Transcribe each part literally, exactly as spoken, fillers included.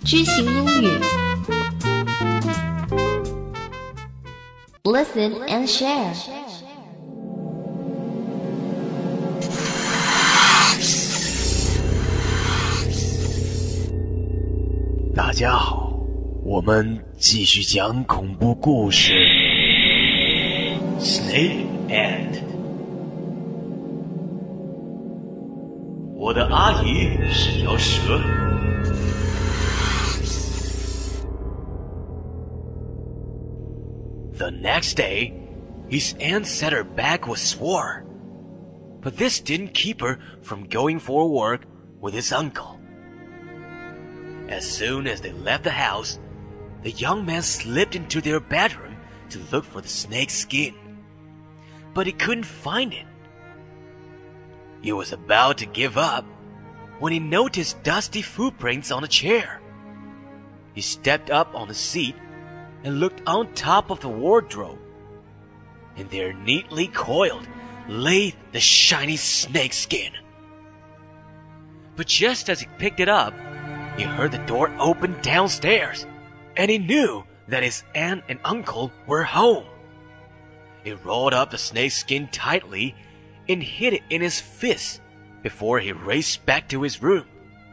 知行英语 Listen and share. 大家好，我们继续讲恐怖故事 Snake and 我的阿姨是条蛇。The next day, his aunt said her back was sore, but this didn't keep her from going for work with his uncle. As soon as they left the house, the young man slipped into their bedroom to look for the snake's skin, but he couldn't find it. He was about to give up when he noticed dusty footprints on a chair. He stepped up on the seat and looked on top of the wardrobe, and there neatly coiled lay the shiny snake skin. But just as he picked it up, he heard the door open downstairs, and he knew that his aunt and uncle were home. He rolled up the snake skin tightly and hid it in his fist before he raced back to his room.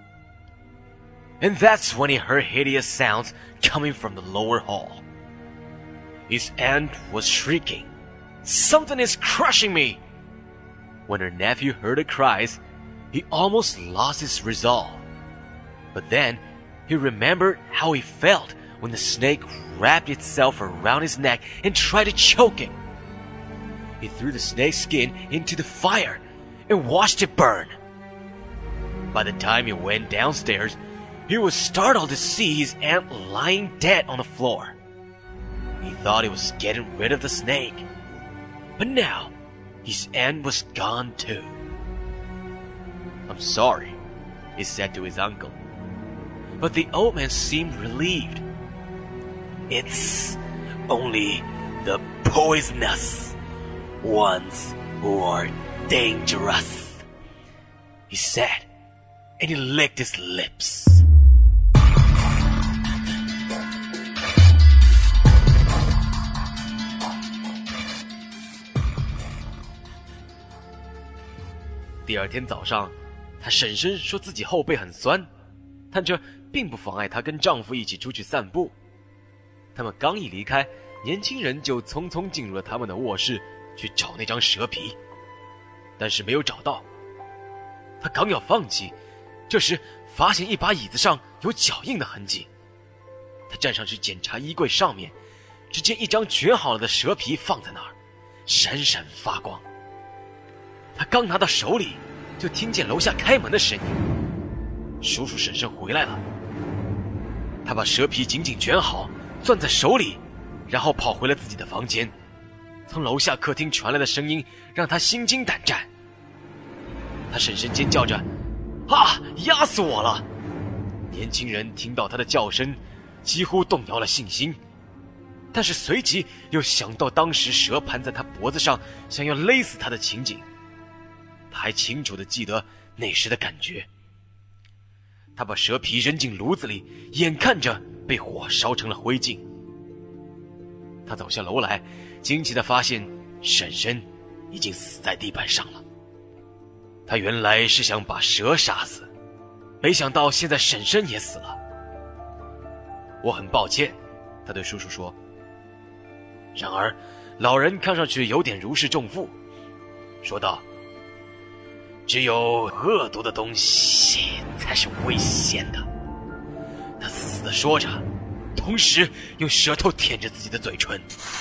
And that's when he heard hideous sounds coming from the lower hall. His aunt was shrieking, "Something is crushing me!" When her nephew heard her cries, he almost lost his resolve. But then he remembered how he felt when the snake wrapped itself around his neck and tried to choke him. He threw the snake's skin into the fire and watched it burn. By the time he went downstairs, he was startled to see his aunt lying dead on the floor. He thought he was getting rid of the snake, but now his aunt was gone too. "I'm sorry," he said to his uncle. But the old man seemed relieved. "It's only the poisonous ones who are dangerous," he said, and he licked his lips. 第二天早上，她婶婶说自己后背很酸，但这并不妨碍她跟丈夫一起出去散步。他们刚一离开，年轻人就匆匆进入了他们的卧室去找那张蛇皮，但是没有找到。他刚要放弃，这时发现一把椅子上有脚印的痕迹。他站上去检查衣柜上面，只见一张卷好了的蛇皮放在那儿，闪闪发光。他刚拿到手里，就听见楼下开门的声音。叔叔婶婶回来了。他把蛇皮紧紧卷好，攥在手里，然后跑回了自己的房间。从楼下客厅传来的声音让他心惊胆战。他婶婶尖叫着：“啊，压死我了！”年轻人听到他的叫声，几乎动摇了信心，但是随即又想到当时蛇盘在他脖子上，想要勒死他的情景。他还清楚地记得那时的感觉。他把蛇皮扔进炉子里，眼看着被火烧成了灰烬。他走下楼来，惊奇地发现婶婶已经死在地板上了。他原来是想把蛇杀死，没想到现在婶婶也死了。我很抱歉，他对叔叔说。然而老人看上去有点如释重负，说道：“只有恶毒的东西才是危险的。”他死死地说着，同时用舌头舔着自己的嘴唇。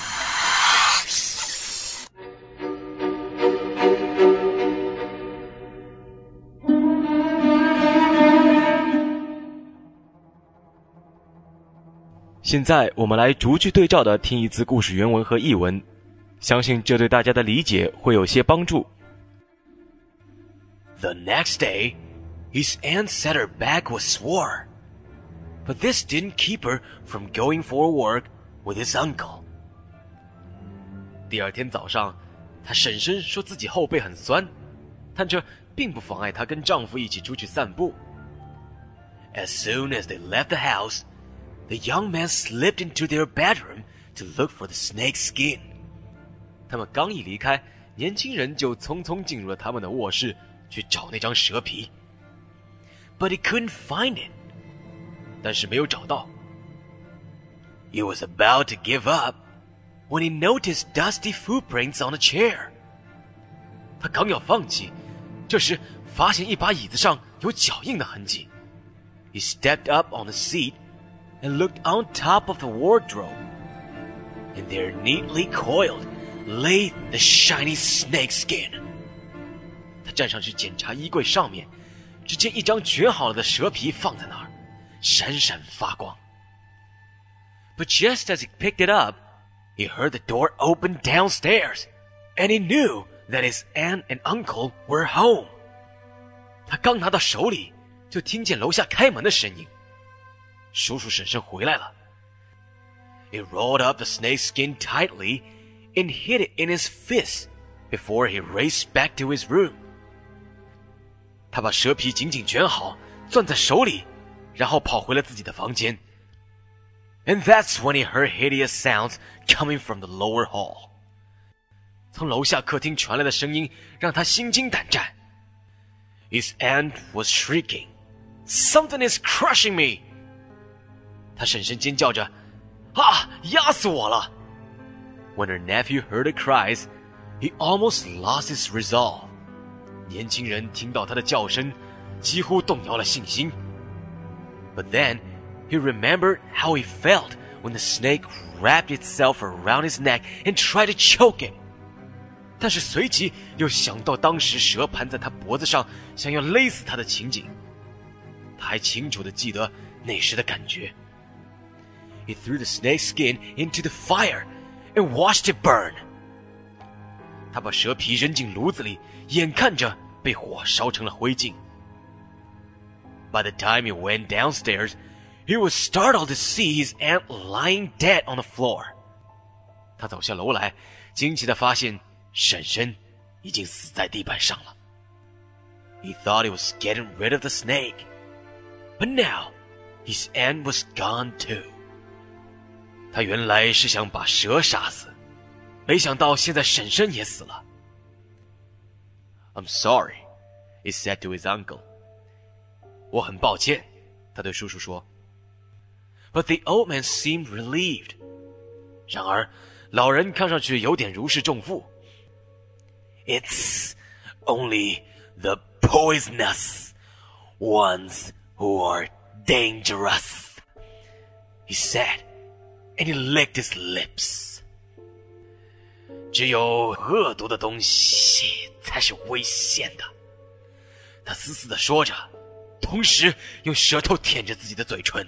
现在我们来逐句对照地听一次故事原文和译文，相信这对大家的理解会有些帮助。The next day, his aunt said her back was sore, but this didn't keep her from going for work with his uncle. 第二天早上，她婶婶说自己后背很酸，但这并不妨碍她跟丈夫一起出去散步。 As soon as they left the house, the young man slipped into their bedroom to look for the snake skin. 他们刚一离开，年轻人就匆匆进入了他们的卧室去找那张蛇皮。But he couldn't find it. 但是没有找到。He was about to give up when he noticed dusty footprints on a chair. 他刚要放弃，这时发现一把椅子上有脚印的痕迹。He stepped up on the seat and looked on top of the wardrobe. And there, neatly coiled, lay the shiny snake skin. 他站上去检查衣柜上面，只见一张卷好了的蛇皮放在那儿，闪闪发光。But just as he picked it up, he heard the door open downstairs, and he knew that his aunt and uncle were home. 他刚拿到手里，就听见楼下开门的声音。叔叔婶婶回来了。He rolled up the snake skin tightly and hid it in his fist before he raced back to his room. 他把蛇皮紧紧卷好，攥在手里，然后跑回了自己的房间。And that's when he heard hideous sounds coming from the lower hall. 从楼下客厅传来的声音让他心惊胆战。His aunt was shrieking, "Something is crushing me!" 他婶婶尖叫着，啊，压死我了！ When her nephew heard her cries, he almost lost his resolve. 年轻人听到他的叫声，几乎动摇了信心。But then, he remembered how he felt when the snake wrapped itself around his neck and tried to choke him. 但是随即又想到当时蛇盘在他脖子上，想要勒死他的情景。他还清楚地记得那时的感觉。He threw the snake skin into the fire and watched it burn. 他把蛇皮扔进炉子里，眼看着被火烧成了灰烬。By the time he went downstairs, he was startled to see his aunt lying dead on the floor. 他走下楼来，惊奇地发现婶婶已经死在地板上了。He thought he was getting rid of the snake, but now his aunt was gone too. 他原来是想把蛇杀死，没想到现在婶婶也死了。I'm sorry, he said to his uncle. 我很抱歉，他对叔叔说。But the old man seemed relieved. 然而，老人看上去有点如释重负。It's only the poisonous ones who are dangerous, he said, and he licked his lips. 只有恶毒的东西才是危险的，他死死地说着，同时用舌头舔着自己的嘴唇。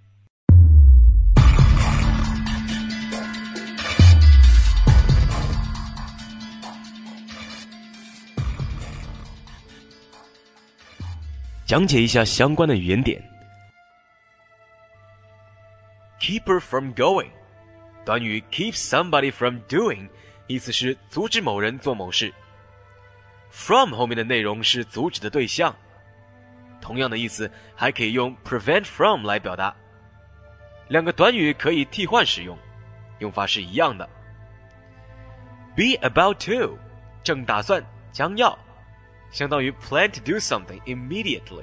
讲解一下相关的语言点。Keep her from going， 短语 keep somebody from doing， 意思是阻止某人做某事。From 后面的内容是阻止的对象，同样的意思还可以用 prevent from 来表达。两个短语可以替换使用，用法是一样的。Be about to， 正打算，将要，相当于 plan to do something immediately.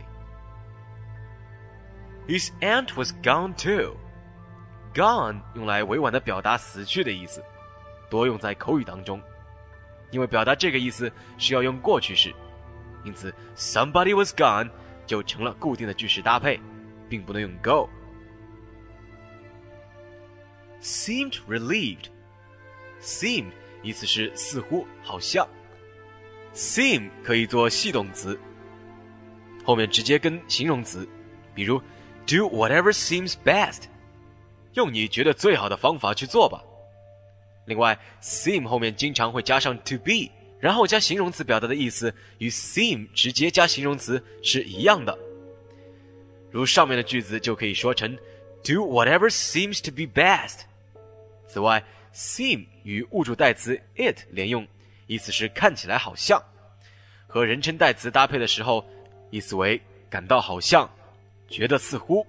His aunt was gone too. Gone 用来委婉地表达死去的意思，多用在口语当中。因为表达这个意思需要用过去式，因此 somebody was gone 就成了固定的句式搭配，并不能用 go. Seemed relieved. Seemed 意思是似乎，好像。Seem 可以做系动词，后面直接跟形容词，比如 do whatever seems best， 用你觉得最好的方法去做吧。另外 seem 后面经常会加上 to be， 然后加形容词表达的意思与 seem 直接加形容词是一样的。如上面的句子就可以说成 do whatever seems to be best。 此外 seem 与物主代词 it 连用，意思是看起来好像，和人称代词搭配的时候，意思为感到好像， 觉得似乎……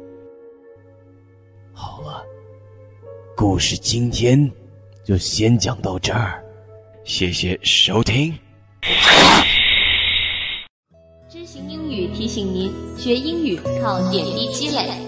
好了，故事今天就先讲到这儿， 谢谢收听。 知行英语提醒您，学英语靠点滴积累。